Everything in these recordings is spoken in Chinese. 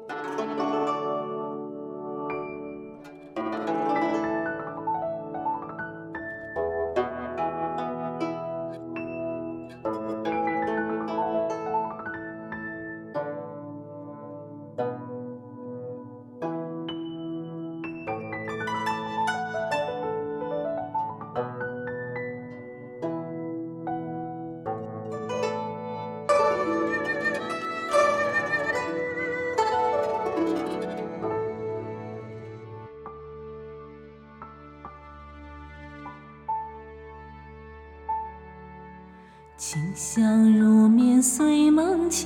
清香如面随梦牵，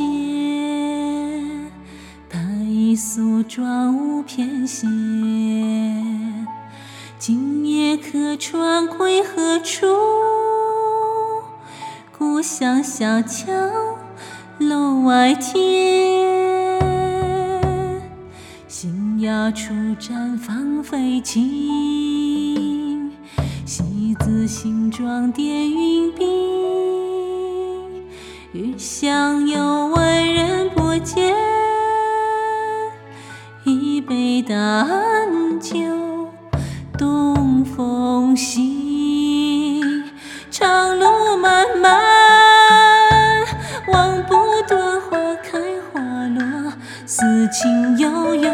白衣素妆无偏见。今夜客船归何处？故乡小桥楼外天。新芽初绽芳菲尽，戏子新妆叠云鬓。余香犹为人不见，一杯淡酒东风行。长路漫漫，望不断花开花落，思情悠悠。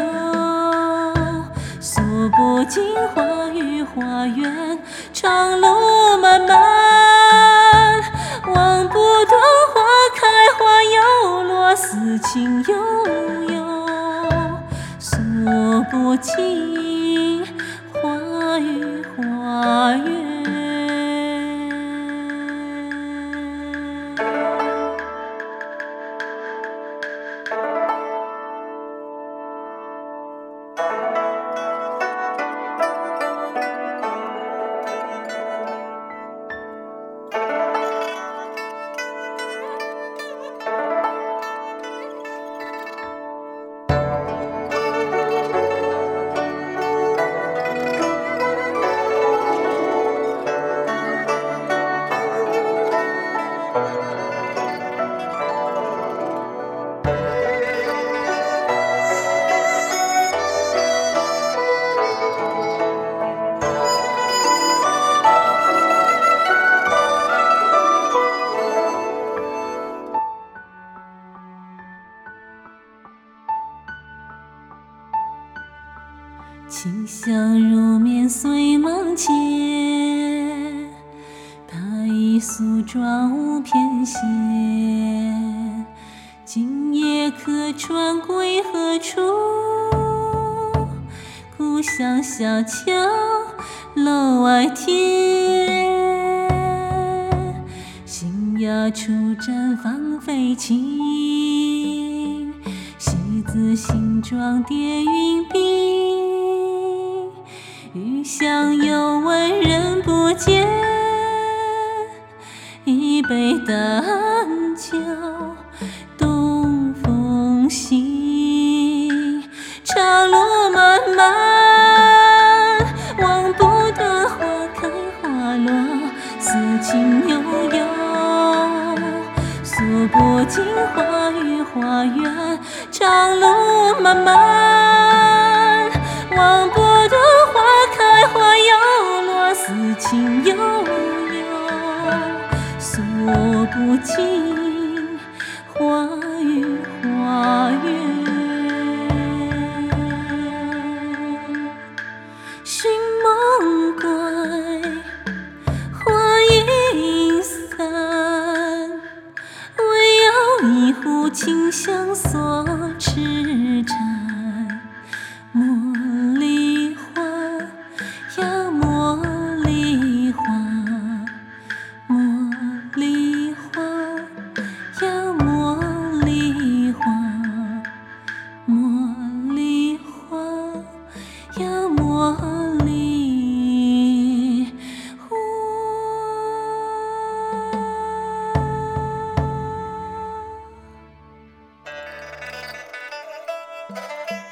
诉不尽花语花园，长路漫漫，望不断花开花又落，思情悠悠。诉不尽花语花园。清香如面随梦牵，白衣素妆无偏见。今夜客船归何处？故乡小桥楼外天。新芽初绽芳菲尽，戏子新妆叠云鬓。余香犹为人不见，一杯淡酒东风行。长路漫漫，望不断花开花落，思情悠悠。诉不尽花语花园，长路漫漫，望不断花开花又落，思情悠悠。诉不尽花语花园。寻梦归，花影散，唯有一壶清香锁痴缠。茉莉花呀茉莉花，茉莉花呀茉莉花，茉莉花呀茉莉花。